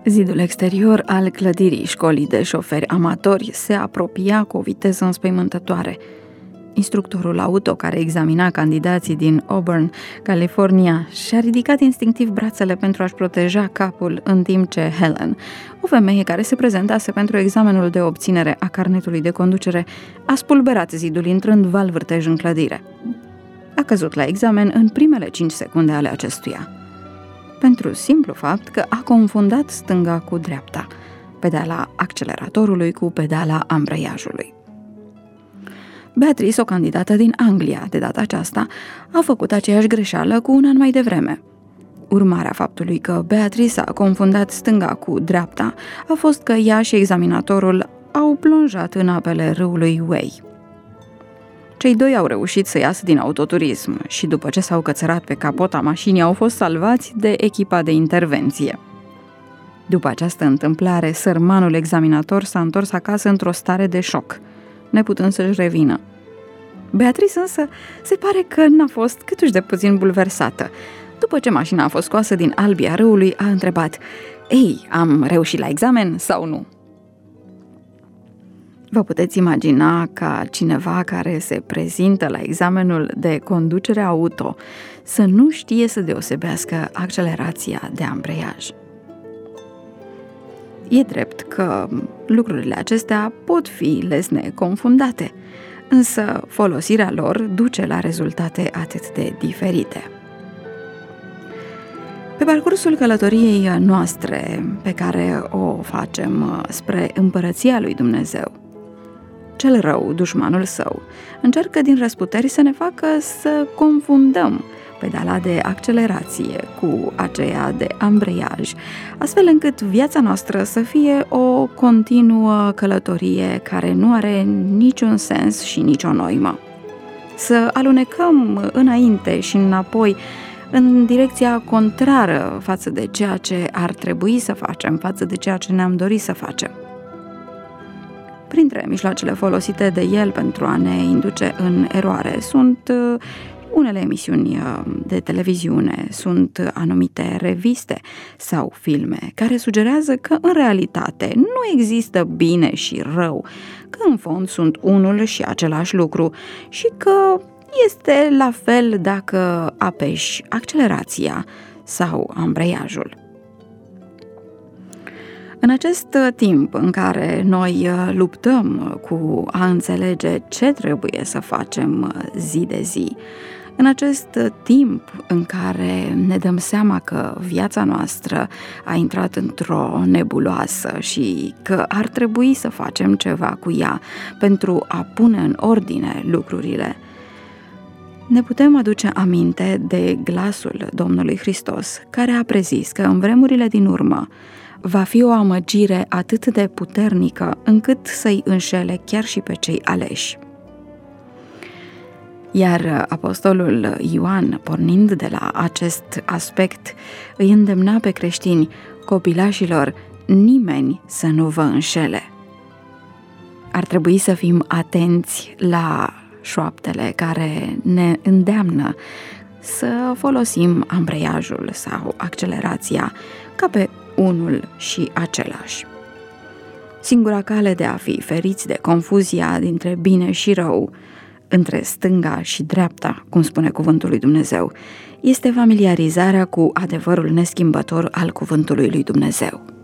Zidul exterior al clădirii școlii de șoferi amatori se apropia cu o viteză înspăimântătoare. Instructorul auto care examina candidații din Auburn, California, și-a ridicat instinctiv brațele pentru a-și proteja capul, în timp ce Helen, o femeie care se prezentase pentru examenul de obținere a carnetului de conducere, a spulberat zidul intrând val vârtej în clădire. A căzut la examen în primele 5 secunde ale acestuia, pentru simplu fapt că a confundat stânga cu dreapta, pedala acceleratorului cu pedala ambreiajului. Beatrice, o candidată din Anglia, de data aceasta, a făcut aceeași greșeală cu un an mai devreme. Urmarea faptului că Beatrice a confundat stânga cu dreapta a fost că ea și examinatorul au plonjat în apele râului Wey. Cei doi au reușit să iasă din autoturism și după ce s-au cățărat pe capota mașinii au fost salvați de echipa de intervenție. După această întâmplare, sărmanul examinator s-a întors acasă într-o stare de șoc, neputând să-și revină. Beatrice însă se pare că n-a fost câtuși de puțin bulversată. După ce mașina a fost scoasă din albia râului, a întrebat: „Ei, am reușit la examen sau nu?” Vă puteți imagina ca cineva care se prezintă la examenul de conducere auto să nu știe să deosebească accelerația de ambreiaj. E drept că lucrurile acestea pot fi lesne confundate, însă folosirea lor duce la rezultate atât de diferite. Pe parcursul călătoriei noastre pe care o facem spre împărăția lui Dumnezeu, cel rău, dușmanul său, încearcă din răsputeri să ne facă să confundăm pedala de accelerație cu aceea de ambreiaj, astfel încât viața noastră să fie o continuă călătorie care nu are niciun sens și nicio noimă. Să alunecăm înainte și înapoi în direcția contrară față de ceea ce ar trebui să facem, față de ceea ce ne-am dorit să facem. Printre mijloacele folosite de el pentru a ne induce în eroare sunt unele emisiuni de televiziune, sunt anumite reviste sau filme care sugerează că în realitate nu există bine și rău, că în fond sunt unul și același lucru și că este la fel dacă apeși accelerația sau ambreiajul. În acest timp în care noi luptăm cu a înțelege ce trebuie să facem zi de zi, în acest timp în care ne dăm seama că viața noastră a intrat într-o nebuloasă și că ar trebui să facem ceva cu ea pentru a pune în ordine lucrurile, ne putem aduce aminte de glasul Domnului Hristos, care a prezis că în vremurile din urmă va fi o amăgire atât de puternică încât să-i înșele chiar și pe cei aleși. Iar apostolul Ioan, pornind de la acest aspect, îi îndemna pe creștini: copilașilor, nimeni să nu vă înșele. Ar trebui să fim atenți la șoaptele care ne îndeamnă să folosim ambreiajul sau accelerația ca pe unul și același. Singura cale de a fi feriți de confuzia dintre bine și rău, între stânga și dreapta, cum spune cuvântul lui Dumnezeu, este familiarizarea cu adevărul neschimbător al cuvântului lui Dumnezeu.